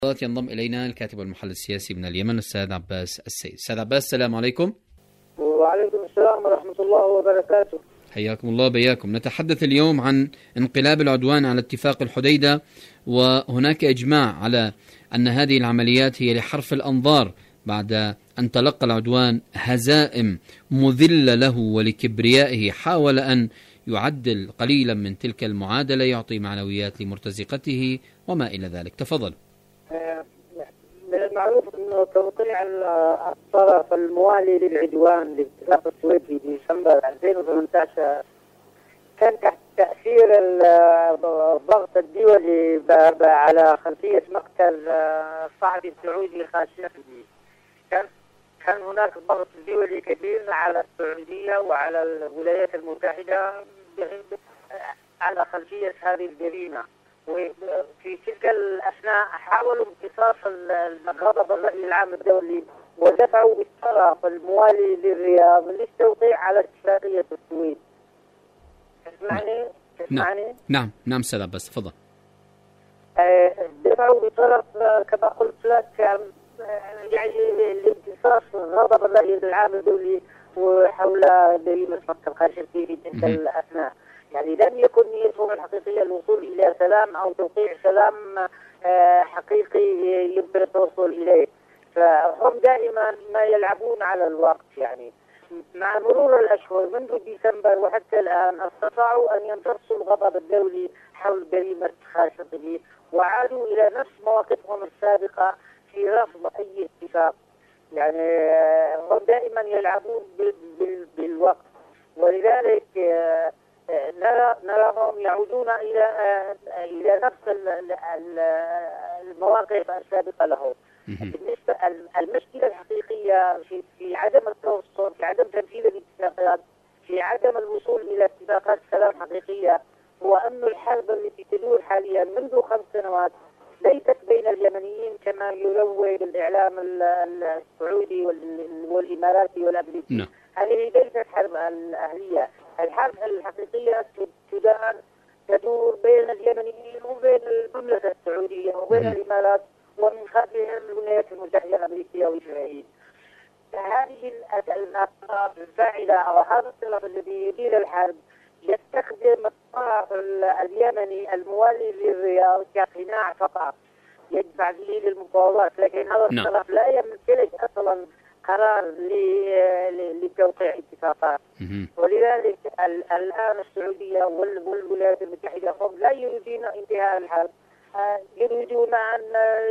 ينضم إلينا الكاتب والمحلل السياسي من اليمن الأستاذ عباس السيد. أستاذ عباس، السلام عليكم. وعليكم السلام ورحمة الله وبركاته. حياكم الله بياكم. نتحدث اليوم عن انقلاب العدوان على اتفاق الحديدة، وهناك إجماع على أن هذه العمليات هي لحرف الأنظار بعد أن تلقى العدوان هزائم مذلة له ولكبريائه. حاول أن يعدل قليلا من تلك المعادلة، يعطي معنويات لمرتزقته وما إلى ذلك. تفضل. من المعروف أنه توقيع الطرف الموالي للعدوان لاتفاق السويد في ديسمبر 2018 كان تحت تأثير الضغط الدولي على خلفية مقتل الصحفي السعودي خاشقجي. كان هناك ضغط دولي كبير على السعودية وعلى الولايات المتحدة على خلفية هذه الجريمة، وفي تلك الأثناء حاولوا امتصاص غضب الرأي العام الدولي ودفعوا بالطرف الموالي للرياض للتوقيع على اتفاقية السويد. تسمعني؟ نعم أستاذ عباس، تفضل. دفعوا بالطرف كما قلت لك يعني لامتصاص غضب الرأي العام الدولي وحول جريمة مقتل خاشقجي في تلك الأثناء. يعني لم يكن نيتهم الحقيقية الوصول إلى سلام أو توقيع سلام حقيقي يمكن التوصل إليه، فهم دائما ما يلعبون على الوقت. يعني مع مرور الأشهر منذ ديسمبر وحتى الآن استطاعوا أن يمتصوا الغضب الدولي حول جريمة خاشقجي وعادوا إلى نفس مواقفهم السابقة في رفض أي اتفاق. يعني هم دائما يلعبون بالوقت، ولذلك نراهم يعودون إلى نفس المواقف السابقة لهم. بالنسبة المشكلة الحقيقية في عدم التوصل، في عدم تنفيذ الاتفاقات، في عدم الوصول إلى اتفاقات سلام حقيقية، هو أن الحرب التي تدور حاليا منذ 5 سنوات ليست بين اليمنيين كما يروج الإعلام السعودي والإماراتي والأمريكي. هذه ليست حرب أهلية. الحرب الحقيقية تدور بين اليمنيين وبين المملكة السعودية وبين الإمارات ومن خلفهم الولايات المتحدة الأمريكية وإسرائيل. هذه الأطراف الفاعلة أو هذا الطرف الذي يدير الحرب يستخدم الطرف اليمني الموالي للرياض كقناع فقط يدفع به للمفاوضات، لكن هذا الطرف لا يمتلك أصلا قرار لتوقيع اتفاقات. ولذلك الآن السعودية والولايات المتحدة هم لا يريدون انتهاء الحرب، يريدون أن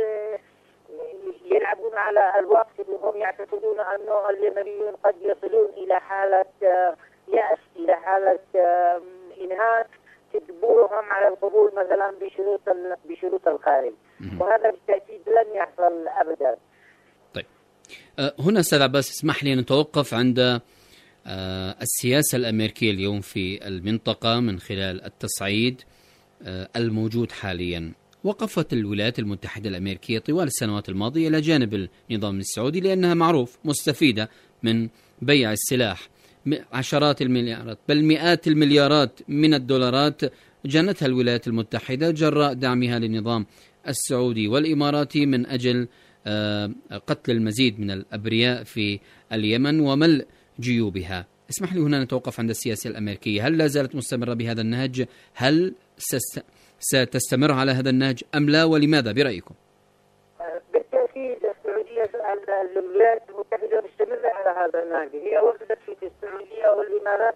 يلعبون على الوقت، وهم يعتقدون أن اليمنيون قد يصلون إلى حالة يأس، إلى حالة إنهاك تجبرهم على القبول مثلا بشروط الخارج، وهذا بالتأكيد لن يحصل أبدا. طيب، هنا أستاذ عباس اسمح لي أن نتوقف عند السياسة الأمريكية اليوم في المنطقة من خلال التصعيد الموجود حاليا. وقفت الولايات المتحدة الأمريكية طوال السنوات الماضية إلى جانب النظام السعودي، لأنها معروف مستفيدة من بيع السلاح. عشرات المليارات بل مئات المليارات من الدولارات جنتها الولايات المتحدة جراء دعمها للنظام السعودي والإماراتي من أجل قتل المزيد من الأبرياء في اليمن وملء جيوبها. اسمح لي هنا نتوقف عند السياسة الأمريكية. هل لا زالت مستمرة بهذا النهج؟ هل ستستمر على هذا النهج أم لا، ولماذا برأيكم؟ بالتأكيد السعودية الولايات المتحدة مستمرة على هذا النهج. هي وصلت في السعودية والإمارات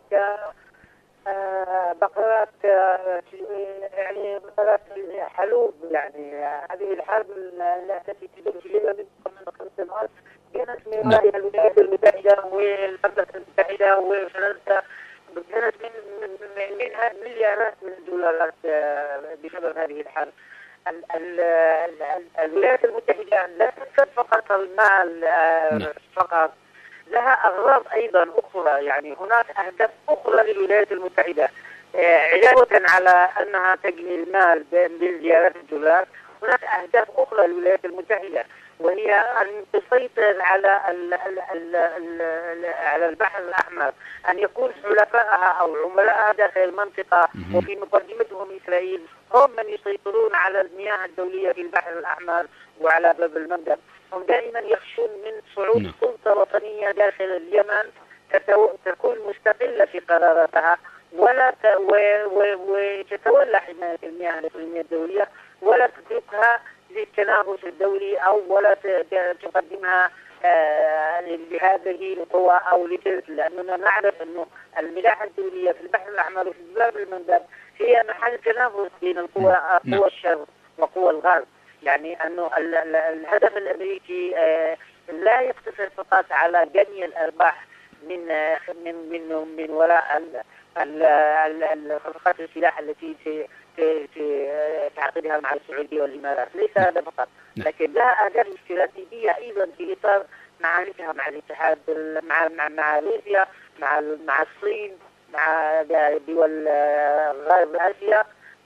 بقرات يعني بقرات حلوب. يعني هذه الحرب التي تدور في اليمن من 5 سنوات كانت من الولايات المتحدة والمملكة المتحدة وفرنسا، كانت منها مليارات من الدولارات بسبب هذه الحرب. الولايات المتحدة لا تقصد فقط المال فقط، لها أغراض أيضا أخرى. يعني هناك أهداف أخرى للولايات المتحدة علاوة على أنها تجني المال بمليارات الدولار. هناك أهداف أخرى للولايات المتحدة، وهي أن تسيطر على البحر الأحمر، أن يكون حلفائها أو عملائها داخل المنطقة وفي مقدمتهم إسرائيل هم من يسيطرون على المياه الدولية في البحر الأحمر وعلى باب المندب. هم دائما يخشون من صعود سلطة وطنية داخل اليمن تكون مستقلة في قراراتها وتتولى حماية المياه الإقليمية الدولية، ولا تتركها للتنافس الدولي ولا تقدمها لهذه القوى أو لتلك، لأننا نعرف أنه الملاحة الدولية في البحر الأحمر وفي باب المندب هي محل تنافس بين قوى الشرق وقوى الغرب. يعني أنه الهدف الأمريكي لا يقتصر فقط على جني الأرباح من وراء صفقات السلاح التي تعقدها مع السعودية والإمارات، ليس هذا فقط، لكن لها أهداف استراتيجية أيضا في إطار معاركها مع الاتحاد، مع روسيا، مع الصين، مع دول غرب آسيا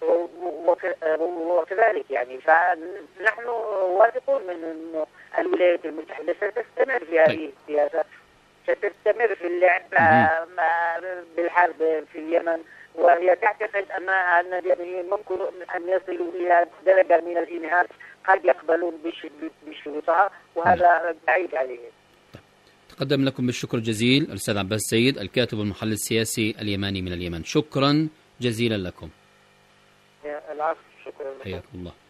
وكذلك. يعني فنحن واثقون من أن الولايات المتحدة ستستمر في هذه السياسة، ستستمر في اللعب بالحرب في اليمن، وهي تعتقد أن ممكن أن يصلوا إلى درجة من الإنهاك قد يقبلون بشروطها، وهذا بعيد عليه. تقدم لكم بالشكر الجزيل الأستاذ عباس السيد، الكاتب والمحلل السياسي اليماني من اليمن. شكرا جزيلا لكم. العفو، شكرا لكم. حياكم الله.